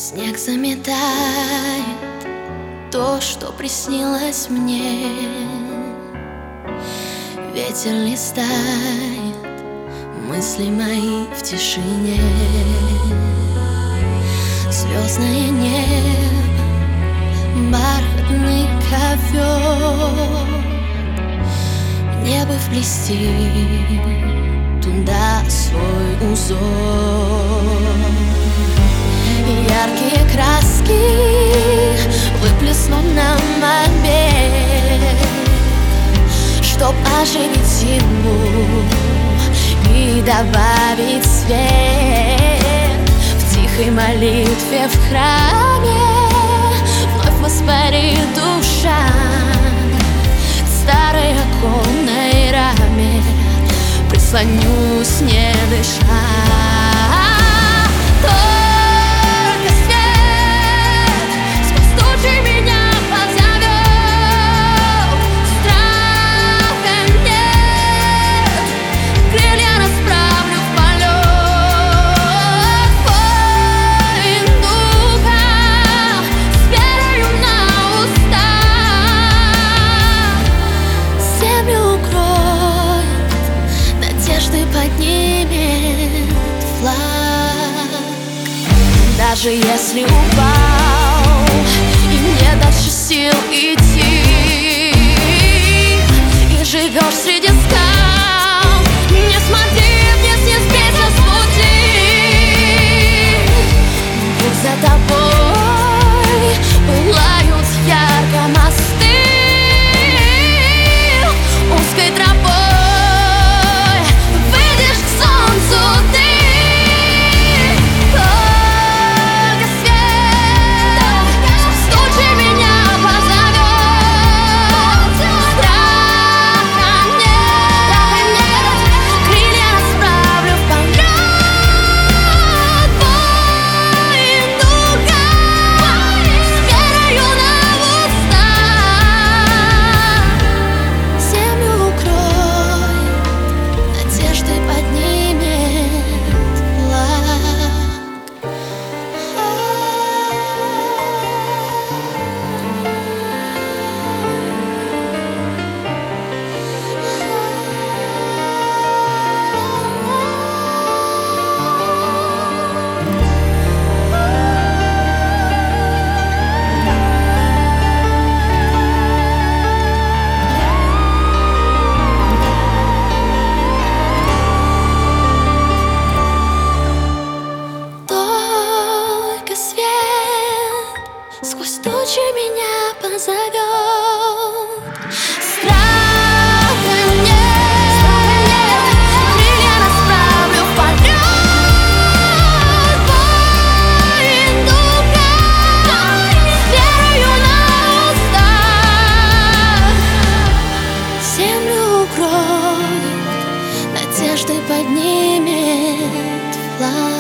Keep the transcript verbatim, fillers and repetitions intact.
Снег заметает то, что приснилось мне. Ветер листает мысли мои в тишине. Звездное небо, бархатный ковер. Мне бы вплести туда свой узор. Яркие краски выплеснуть на мольбе, чтоб оживить зиму и добавить свет. В тихой молитве в храме вновь воспарит душа к старой оконной раме. Прислонюсь, не дыша. Поднимет флаг. Даже если упал и нет дальше сил идти, и живешь среди скал, не смотри вниз, не сбейся с пути. Пусть за тобой пылают ярко мосты узкой тропой. Сквозь тучи меня позовет. Страха нет, крылья расправлю в полет. Воин духа с верою на устах. Землю укроет, надеждой поднимет флаг.